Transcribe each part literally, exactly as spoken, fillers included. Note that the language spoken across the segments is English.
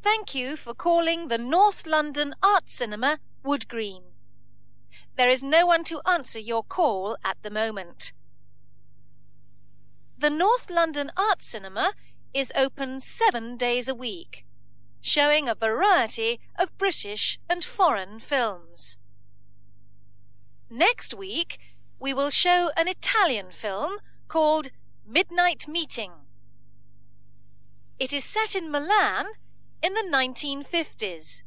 Thank you for calling the North London Art Cinema, Wood Green. There is no one to answer your call at the moment. The North London Art Cinema is open seven days a week, showing a variety of British and foreign films. Next week, we will show an Italian film called Midnight Meeting. It is set in Milan in the nineteen fifties.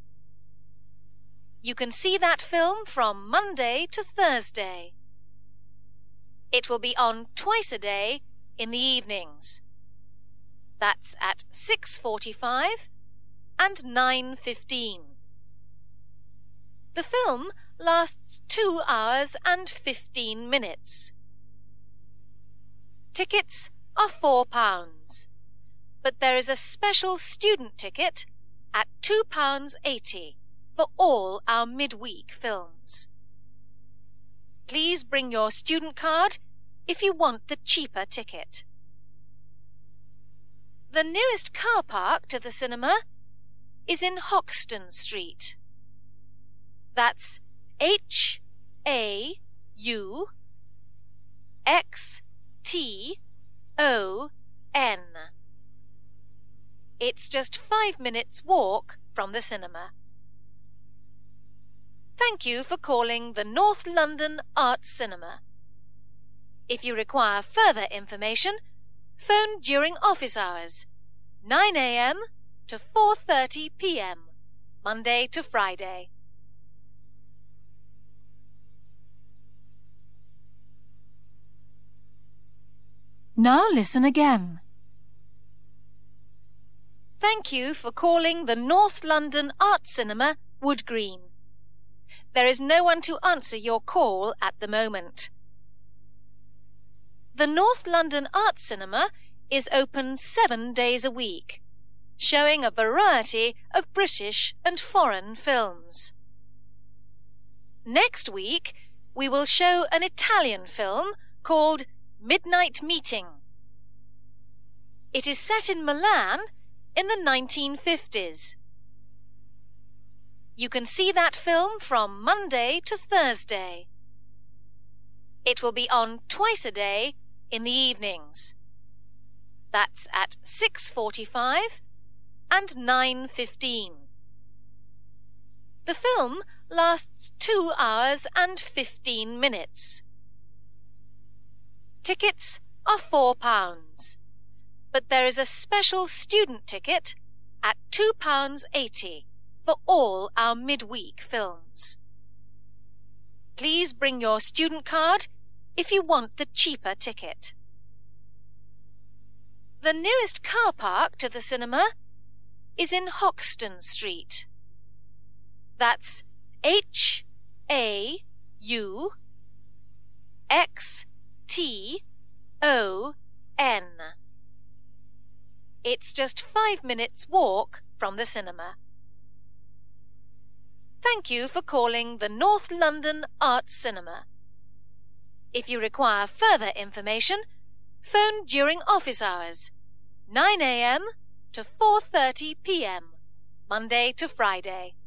You can see that film from Monday to Thursday. It will be on twice a day in the evenings. That's at six forty-five and nine fifteen. The film lasts two hours and fifteen minutes. Tickets are four pounds, but there is a special student ticket at two pounds eighty for all our midweek films. Please bring your student card if you want the cheaper ticket. The nearest car park to the cinema is in Hoxton Street. That's H A U X T O N. It's just five minutes walk from the cinema. Thank you for calling the North London Art Cinema. If you require further information, phone during office hours, nine a m to four thirty p m, Monday to Friday. Now listen again. Thank you for calling the North London Art Cinema, Wood Green. There is no one to answer your call at the moment. The North London Art Cinema is open seven days a week, showing a variety of British and foreign films. Next week, we will show an Italian film called Midnight Meeting. It is set in Milan in the nineteen fifties. You can see that film from Monday to Thursday. It will be on twice a day in the evenings. That's at six forty-five and nine fifteen. The film lasts two hours and fifteen minutes. Tickets are four pounds, but there is a special student ticket at two pounds eighty for all our midweek films. Please bring your student card if you want the cheaper ticket. The nearest car park to the cinema is in Hoxton Street. That's H A U X T O N. It's just five minutes walk from the cinema. Thank you for calling the North London Art Cinema. If you require further information, phone during office hours, nine a m to four thirty p m, Monday to Friday.